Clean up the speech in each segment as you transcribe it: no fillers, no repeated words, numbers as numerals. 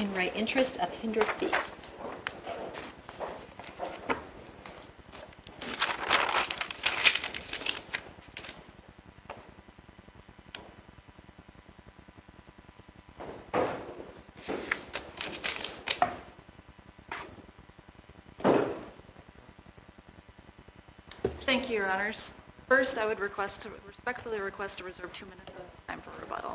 in re Interest of Hindered Feet. Thank you, Your Honors. First, I would respectfully request to reserve 2 minutes of time for rebuttal.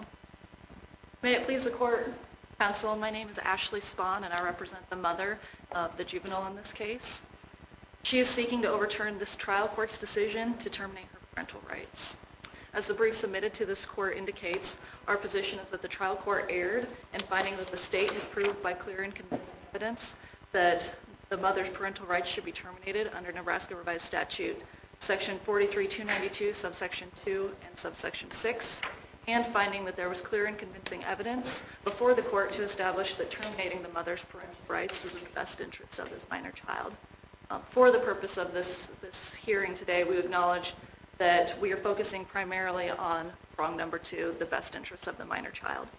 May it please the Court, Counsel, my name is Ashley Spahn, and I represent the mother of the juvenile in this case. She is seeking to overturn this trial court's decision to terminate her parental rights. As the brief submitted to this court indicates, our position is that the trial court erred in finding that the state had proved by clear and convincing evidence that the mother's parental rights should be terminated under Nebraska Revised Statute Section 43-292, subsection 2 and subsection 6, and finding that there was clear and convincing evidence before the court to establish that terminating the mother's parental rights was in the best interest of this minor child. For the purpose of this hearing today, we acknowledge that we are focusing primarily on prong number 2, the best interest of the minor child.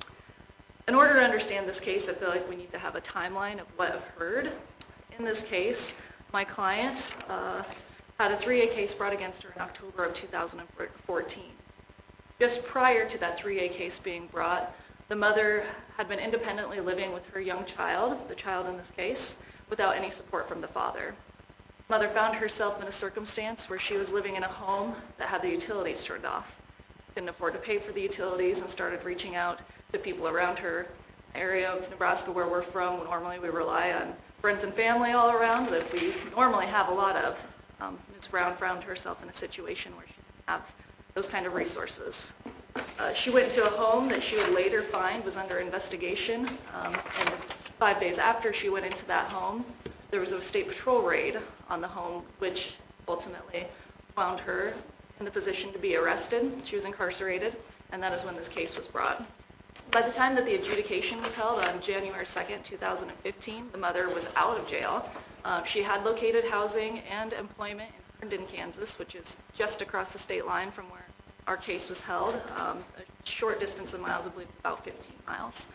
In order to understand this case, I feel like we need to have a timeline of what occurred. In this case, my client had a 3A case brought against her in October of 2014. Just prior to that 3A case being brought, the mother had been independently living with her young child, the child in this case, without any support from the father. The mother found herself in a circumstance where she was living in a home that had the utilities turned off. Couldn't afford to pay for the utilities and started reaching out to people around her area of Nebraska where we're from. Normally we rely on friends and family all around that we normally have a lot of. Ms. Brown found herself in a situation where she didn't have those kind of resources. She went to a home that she would later find was under investigation, and 5 days after she went into that home, there was a state patrol raid on the home, which ultimately found her in the position to be arrested. She was incarcerated, and that is when this case was brought. By the time that the adjudication was held on January 2nd, 2015, the mother was out of jail. She had located housing and employment in Herndon, Kansas, which is just across the state line from where our case was held. A short distance of miles, I believe it's about 15 miles.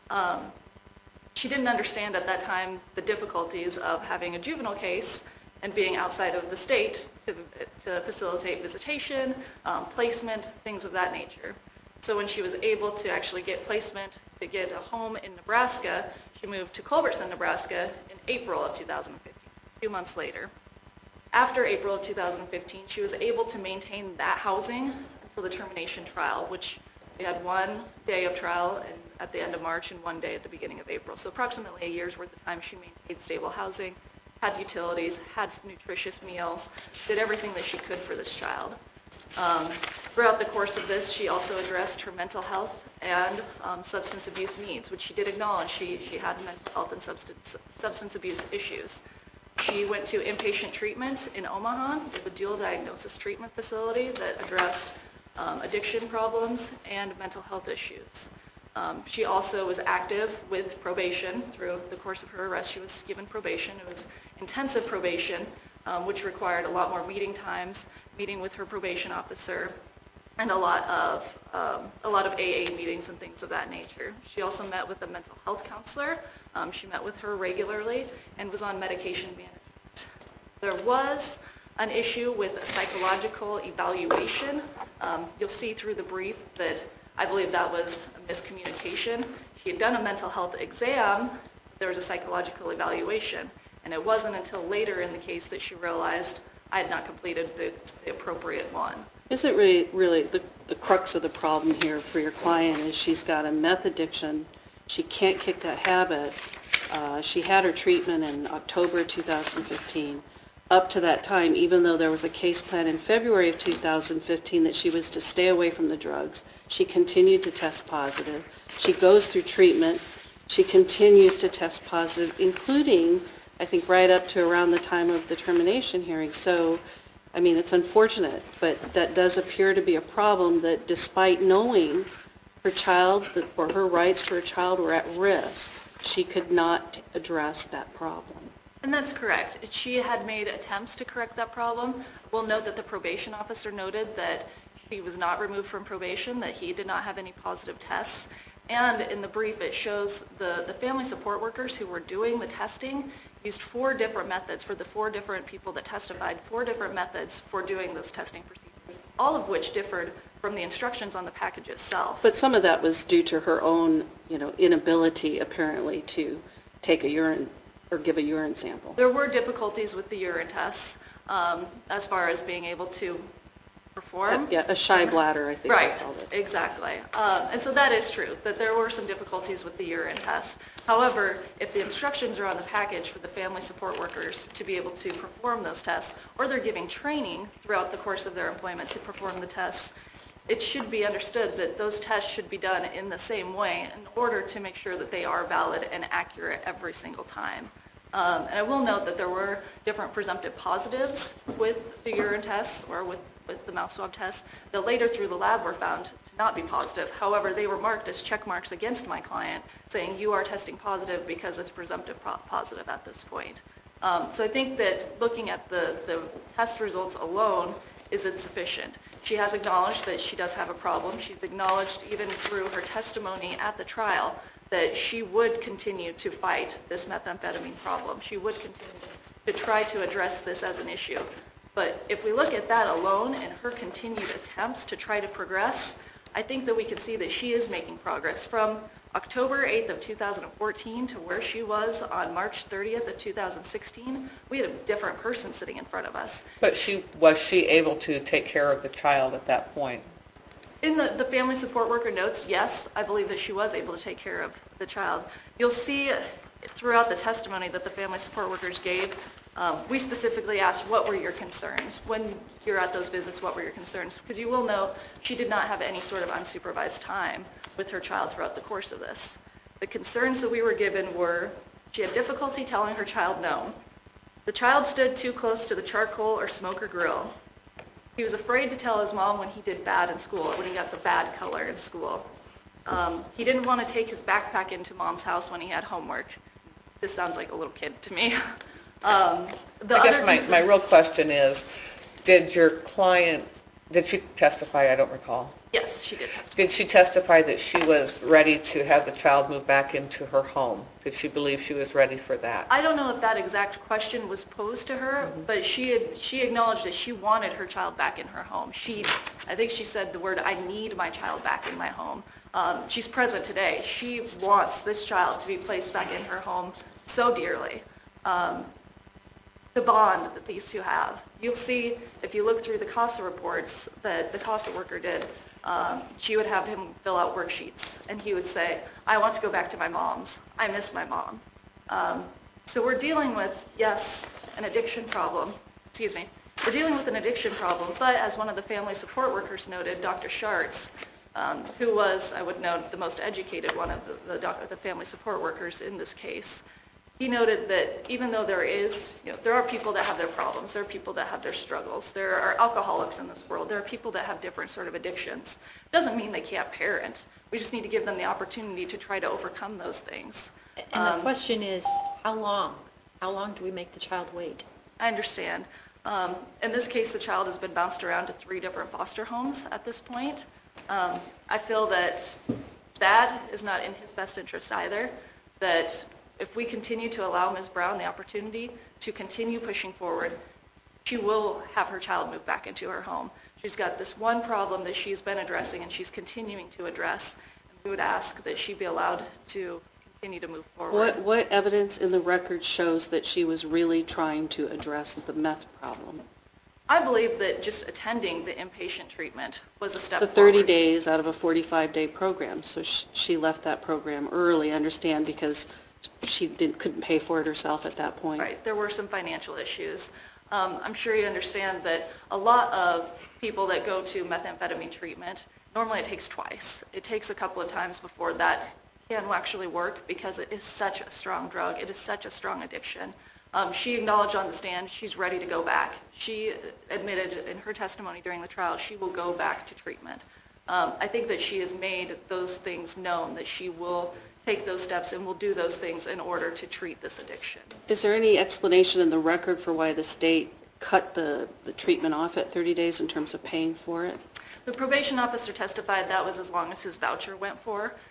She didn't understand at that time the difficulties of having a juvenile case and being outside of the state to facilitate visitation, placement, things of that nature. So when she was able to actually get placement to get a home in Nebraska, she moved to Culbertson, Nebraska in April of 2015, a few months later. After April of 2015, she was able to maintain that housing until the termination trial, which we had 1 day of trial at the end of March and 1 day at the beginning of April. So approximately a year's worth of time she maintained stable housing, had utilities, had nutritious meals, did everything that she could for this child. Throughout the course of this, she also addressed her mental health and substance abuse needs, which she did acknowledge she had mental health and substance abuse issues. She went to inpatient treatment in Omaha. It's a dual diagnosis treatment facility that addressed addiction problems and mental health issues. She also was active with probation. Through the course of her arrest, she was given probation. It was intensive probation, which required a lot more meeting times, meeting with her probation officer, and a lot of AA meetings and things of that nature. She also met with a mental health counselor. She met with her regularly and was on medication management. There was an issue with a psychological evaluation. You'll see through the brief that I believe that was a miscommunication. She had done a mental health exam. There was a psychological evaluation. And it wasn't until later in the case that she realized I had not completed the appropriate one. Isn't really the crux of the problem here for your client is she's got a meth addiction. She can't kick that habit. She had her treatment in October 2015. Up to that time, even though there was a case plan in February of 2015 that she was to stay away from the drugs, she continued to test positive. She goes through treatment. She continues to test positive, including, I think, right up to around the time of the termination hearing. So, I mean, it's unfortunate, but that does appear to be a problem that despite knowing her child, or her rights for her child were at risk, she could not address that problem. And that's correct. She had made attempts to correct that problem. We'll note that the probation officer noted that she was not removed from probation, that he did not have any positive tests, And in the brief, it shows the family support workers who were doing the testing used 4 different methods for the 4 different people that testified, 4 different methods for doing those testing procedures, all of which differed from the instructions on the package itself. But some of that was due to her own, inability apparently to take a urine or give a urine sample. There were difficulties with the urine tests as far as being able to perform. Yeah, a shy bladder, I think Right, they called it. exactly. And so that is true, that there were some difficulties with the urine test. However, if the instructions are on the package for the family support workers to be able to perform those tests, or they're giving training throughout the course of their employment to perform the tests, it should be understood that those tests should be done in the same way in order to make sure that they are valid and accurate every single time. And I will note that there were different presumptive positives with the urine tests or with the mouth swab tests that later through the lab were found to not be positive. However, they were marked as check marks against my client saying you are testing positive because it's presumptive positive at this point. So I think that looking at the test results alone is insufficient. She has acknowledged that she does have a problem. She's acknowledged even through her testimony at the trial that she would continue to fight this methamphetamine problem. She would continue to try to address this as an issue. But if we look at that alone and her continued attempts to try to progress, I think that we can see that she is making progress. From October 8th of 2014 to where she was on March 30th of 2016, we had a different person sitting in front of us. But was she able to take care of the child at that point? In the family support worker notes, yes, I believe that she was able to take care of the child. You'll see throughout the testimony that the family support workers gave, we specifically asked, what were your concerns? When you're at those visits, what were your concerns? Because you will know she did not have any sort of unsupervised time with her child throughout the course of this. The concerns that we were given were she had difficulty telling her child no. The child stood too close to the charcoal or smoker grill. He was afraid to tell his mom when he did bad in school, when he got the bad color in school. He didn't want to take his backpack into mom's house when he had homework. This sounds like a little kid to me. I guess my real question is, did she testify? I don't recall. Yes, she did testify. Did she testify that she was ready to have the child move back into her home? Did she believe she was ready for that? I don't know if that exact question was posed to her, but she acknowledged that she wanted her child back in her home. I think she said the word, I need my child back in my home. She's present today. She wants this child to be placed back in her home so dearly. The bond that these two have. You'll see, if you look through the CASA reports that the CASA worker did, she would have him fill out worksheets, and he would say, I want to go back to my mom's. I miss my mom. So we're dealing with, yes, an addiction problem. We're dealing with an addiction problem, but as one of the family support workers noted, Dr. Schartz, who was, I would note, the most educated one of the family support workers in this case, he noted that even though there are people that have their problems, there are people that have their struggles, there are alcoholics in this world, there are people that have different sort of addictions. It doesn't mean they can't parent. We just need to give them the opportunity to try to overcome those things. And the question is, how long? How long do we make the child wait? I understand. In this case, the child has been bounced around to 3 different foster homes at this point. I feel that that is not in his best interest either, that if we continue to allow Ms. Brown the opportunity to continue pushing forward, she will have her child move back into her home. She's got this one problem that she's been addressing and she's continuing to address. And we would ask that she be allowed to continue to move forward. What evidence in the record shows that she was really trying to address the meth problem? I believe that just attending the inpatient treatment was a step The forward. 30 days out of a 45-day program, so she left that program early, I understand, because she couldn't pay for it herself at that point. Right, there were some financial issues. I'm sure you understand that a lot of people that go to methamphetamine treatment, normally it takes twice. It takes a couple of times before that can actually work because it is such a strong drug. It is such a strong addiction. She acknowledged on the stand she's ready to go back. She admitted in her testimony during the trial she will go back to treatment. I think that she has made those things known, that she will take those steps and will do those things in order to treat this addiction. Is there any explanation in the record for why the state cut the treatment off at 30 days in terms of paying for it? The probation officer testified that was as long as his voucher went for.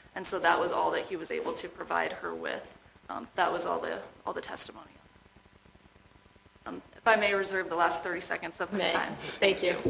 and so that was all that he was able to provide her with. That was all the testimony. If I may reserve the last 30 seconds of my time. Thank you.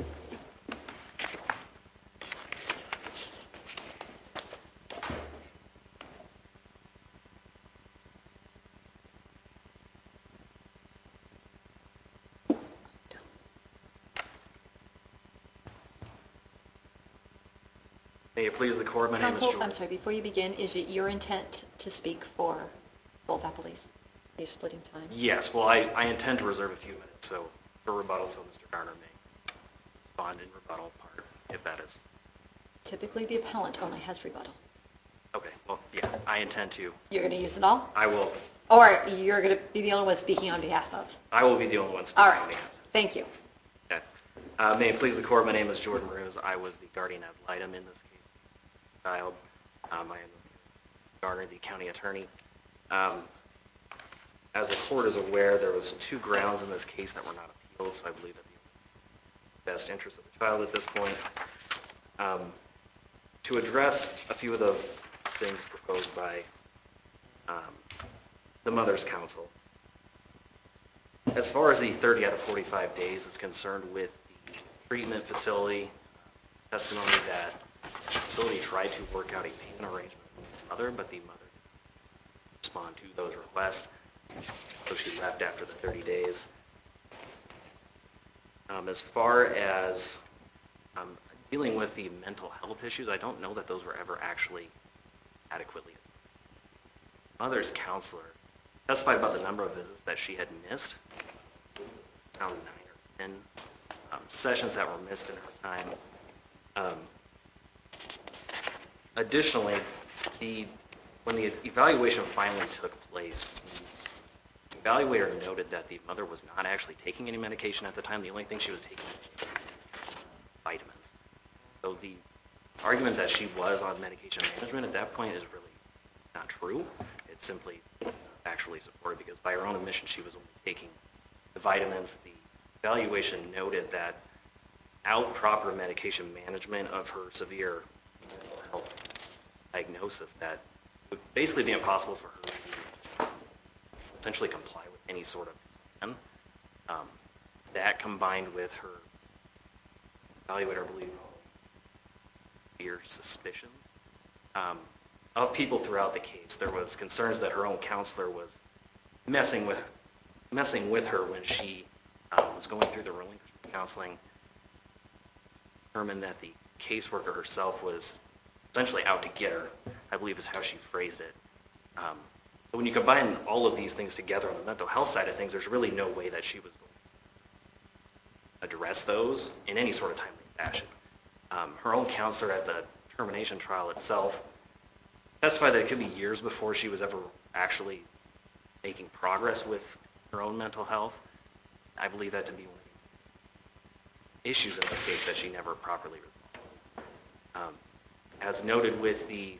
May it please the court, my name is Counsel, George. I'm sorry, before you begin, is it your intent to speak for both appellees? Are you splitting time? Yes, well, I intend to reserve a few minutes, so for rebuttal, so Mr. Garner may respond in rebuttal part, if that is. Typically, the appellant only has rebuttal. Okay, well, yeah, I intend to. You're going to use it all? I will. Or you're going to be the only one speaking on behalf of? I will be the only one speaking. All on right, behalf. thank you. Okay. May it please the court, my name is Jordan Ruse. I was the guardian ad litem in this case. Child. I am Garner, the county attorney. As the court is aware, there was 2 grounds in this case that were not appealed, so I believe that the best interest of the child at this point. To address a few of the things proposed by the mother's counsel, as far as the 30 out of 45 days is concerned with the treatment facility, testimony that the facility tried to work out a payment arrangement with the mother, but the mother didn't respond to those requests, so she left after the 30 days. As far as dealing with the mental health issues, I don't know that those were ever actually adequately. Mother's counselor testified about the number of visits that she had missed, around 9 or 10 sessions that were missed in her time. Additionally, when the evaluation finally took place, the evaluator noted that the mother was not actually taking any medication at the time. The only thing she was taking was vitamins. So the argument that she was on medication management at that point is really not true. It's simply actually supported because by her own admission she was only taking the vitamins. The evaluation noted that without proper medication management of her severe mental health diagnosis, that it would basically be impossible for her to essentially comply with any sort of plan. That combined with her evaluator, I believe, severe suspicions of people throughout the case. There was concerns that her own counselor was messing with her when she was going through the relinquishment counseling. Determined that the caseworker herself was essentially out to get her, I believe is how she phrased it. So when you combine all of these things together on the mental health side of things, there's really no way that she was going to address those in any sort of timely fashion. Her own counselor at the termination trial itself testified that it could be years before she was ever actually making progress with her own mental health. I believe that to be one of the issues in this case that she never properly resolved. As noted with the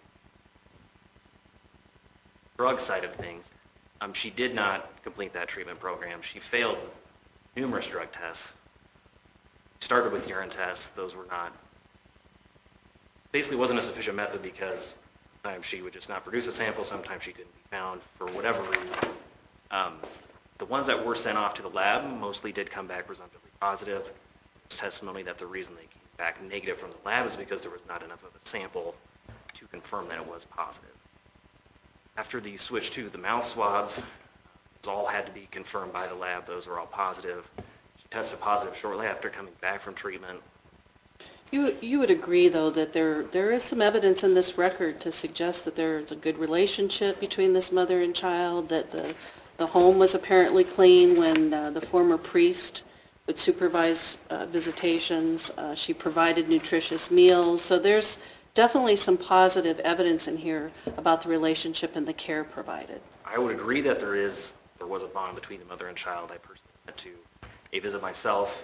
drug side of things, she did not complete that treatment program. She failed numerous drug tests. Started with urine tests. Those were not, basically wasn't a sufficient method because sometimes she would just not produce a sample, sometimes she couldn't be found for whatever reason. The ones that were sent off to the lab mostly did come back presumptively positive. There's testimony that the reason they came back negative from the lab is because there was not enough of a sample to confirm that it was positive. After the switch to the mouth swabs, those all had to be confirmed by the lab. Those were all positive. She tested positive shortly after coming back from treatment. You would agree, though, that there is some evidence in this record to suggest that there is a good relationship between this mother and child, that the home was apparently clean when the former priest would supervise visitations. She provided nutritious meals. So there's definitely some positive evidence in here about the relationship and the care provided. I would agree that there was a bond between the mother and child. I personally went to a visit myself,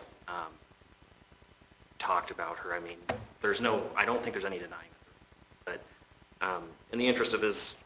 talked about her. I mean, I don't think there's any denying it. But in the interest of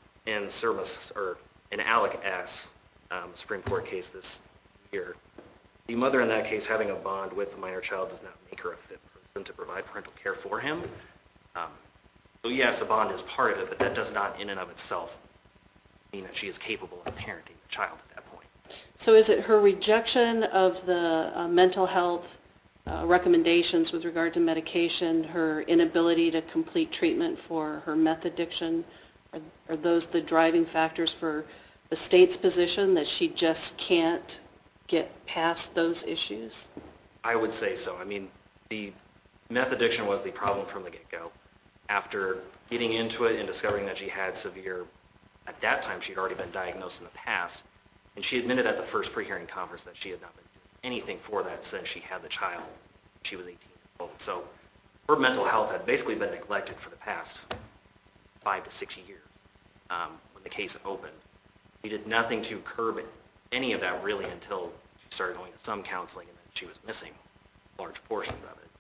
in Alec S. Supreme Court case this year, the mother in that case having a bond with the minor child does not make her a fit person to provide parental care for him. So yes, a bond is part of it, but that does not in and of itself mean that she is capable of parenting the child at that point. So is it her rejection of the mental health recommendations with regard to medication, her inability to complete treatment for her meth addiction? Are those the driving factors for the state's position that she just can't get past those issues? I would say so. I mean, the meth addiction was the problem from the get-go. After getting into it and discovering that she had severe, at that time she'd already been diagnosed in the past, and she admitted at the first pre-hearing conference that she had not been doing anything for that since she had the child. She was 18 years old. So her mental health had basically been neglected for the past 5 to 6 years when the case opened. We did nothing to curb any of that really until she started going to some counseling, and then she was missing large portions of it.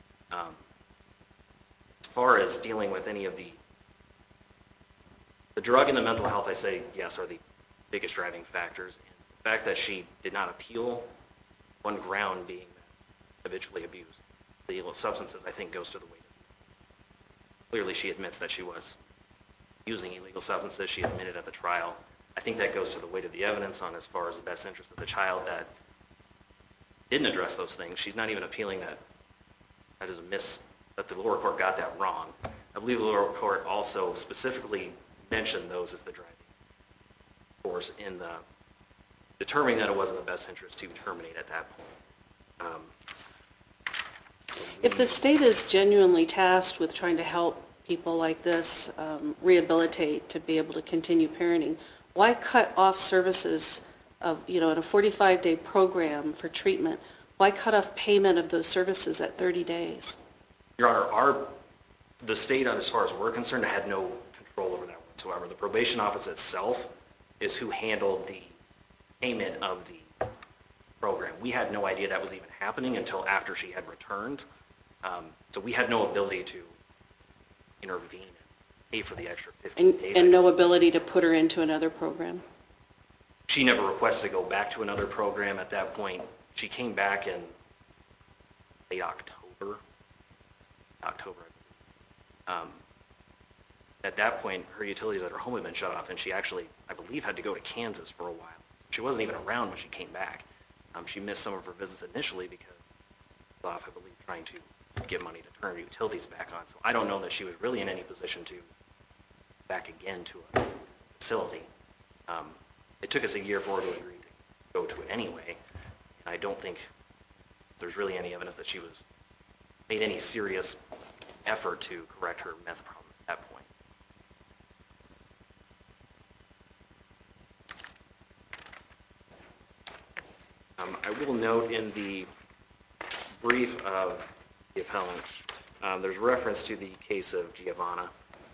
As far as dealing with any of the drug and the mental health, I say yes, are the biggest driving factors. And the fact that she did not appeal, one ground being habitually abused. The illegal substances, I think, goes to the weight. Clearly, she admits that she was using illegal substances. She admitted at the trial. I think that goes to the weight of the evidence on as far as the best interest of the child that didn't address those things. She's not even appealing that. That is a miss, that the lower court got that wrong. I believe the lower court also specifically mentioned those as the driving force in the determining that it wasn't the best interest to terminate at that point. If the state is genuinely tasked with trying to help people like this rehabilitate to be able to continue parenting, why cut off services of, in a 45-day program for treatment? Why cut off payment of those services at 30 days? Your Honor, the state, as far as we're concerned, had no control over that whatsoever. The probation office itself is who handled the payment of the program. We had no idea that was even happening until after she had returned. So we had no ability to intervene and pay for the extra 15 days. And no ability to put her into another program? She never requested to go back to another program at that point. She came back in late October. At that point, her utilities at her home had been shut off, and she actually, I believe, had to go to Kansas for a while. She wasn't even around when she came back. She missed some of her visits initially because she was off, I believe, trying to get money to turn her utilities back on. So I don't know that she was really in any position to back again to a facility. It took us a year for her to agree to go to it anyway. And I don't think there's really any evidence that she made any serious effort to correct her meth problem at that point. I will note in the brief of the appellant, there's reference to the case of Giovanna,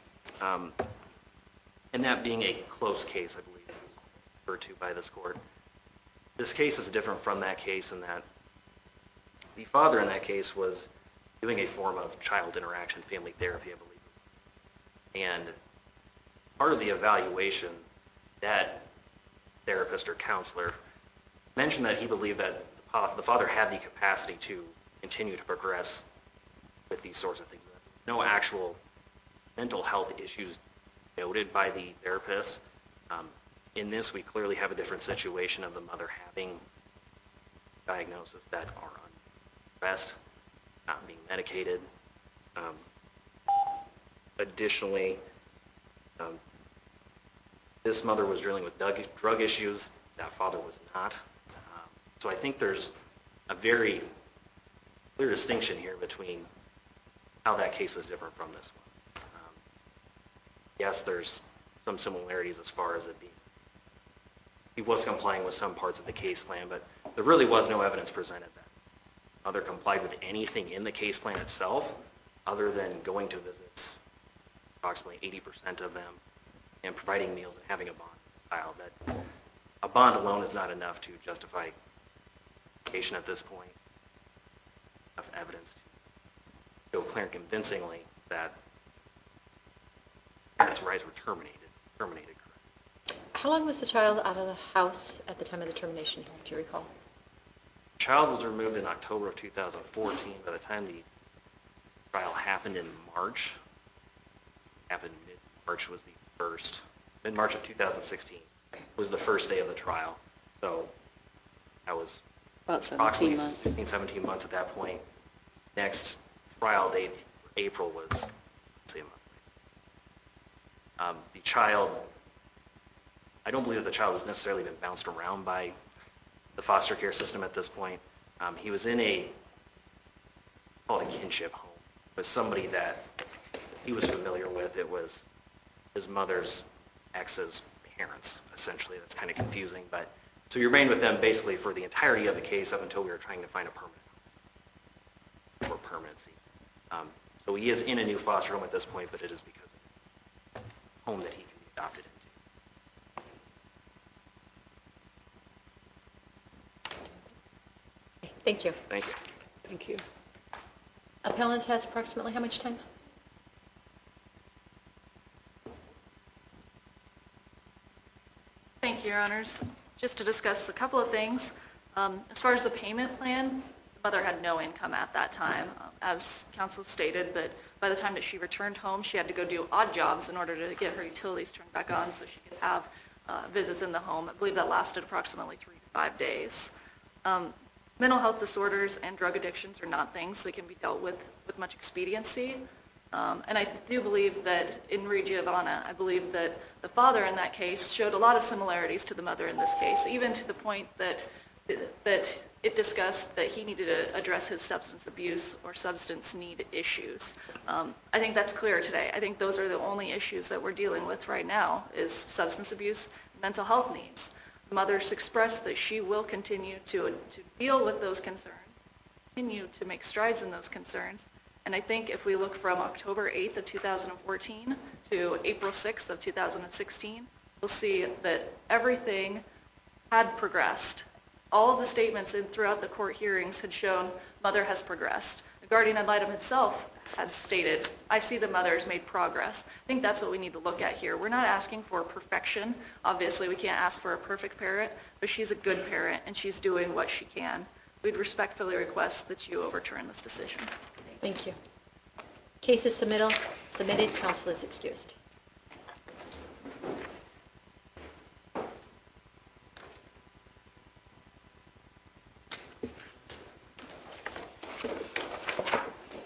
and that being a close case, I believe, referred to by this court. This case is different from that case in that the father in that case was doing a form of child interaction, family therapy, I believe. And part of the evaluation, that therapist or counselor mentioned that he believed that the father had the capacity to continue to progress with these sorts of things. No actual mental health issues noted by the therapist. In this, we clearly have a different situation of the mother having diagnoses that are unaddressed, not being medicated. Additionally, this mother was dealing with drug issues. That father was not. So I think there's a very clear distinction here between how that case is different from this one. Yes, there's some similarities as far as it being. He was complying with some parts of the case plan, but there really was no evidence presented that mother complied with anything in the case plan itself other than going to visits, approximately 80% of them, and providing meals and having a bond with the child. That a bond alone is not enough to justify patient at this point. Enough evidence to show clear and convincingly that parents' rights were terminated. How long was the child out of the house at the time of the termination hearing, do you recall? The child was removed in October of 2014. By the time the trial happened in March, happened mid-March was the first, mid-March of 2016 was the first day of the trial. So I was About 17 approximately months. 16, 17 months at that point. Next trial date, April, was, let's say, a month. The child, I don't believe that the child has necessarily been bounced around by the foster care system at this point. He was in a, called a kinship home, with somebody that he was familiar with. It was his mother's ex's parents, essentially. That's kind of confusing, but so you remained with them basically for the entirety of the case up until we were trying to find a permanent or permanency. So he is in a new foster home at this point, but it is because of the home that he can be adopted into. Thank you. Thank you. Thank you. Appellant has approximately how much time? Thank you, Your Honors. Just to discuss a couple of things. As far as the payment plan, the mother had no income at that time. As counsel stated, that by the time that she returned home, she had to go do odd jobs in order to get her utilities turned back on so she could have visits in the home. I believe that lasted approximately 3 to 5 days. Mental health disorders and drug addictions are not things that can be dealt with much expediency. And I do believe that in Re Giovanna, I believe that the father in that case showed a lot of similarities to the mother in this case, even to the point that it discussed that he needed to address his substance abuse or substance need issues. I think that's clear today. I think those are the only issues that we're dealing with right now is substance abuse, mental health needs. The mother's expressed that she will continue to deal with those concerns, continue to make strides in those concerns. And I think if we look from October 8th of 2014 to April 6th of 2016, we'll see that everything had progressed. All of the statements throughout the court hearings had shown mother has progressed. The guardian ad litem itself had stated, I see the mother has made progress. I think that's what we need to look at here. We're not asking for perfection. Obviously, we can't ask for a perfect parent, but she's a good parent and she's doing what she can. We'd respectfully request that you overturn this decision. Thank you. Case is submitted. Counsel is excused.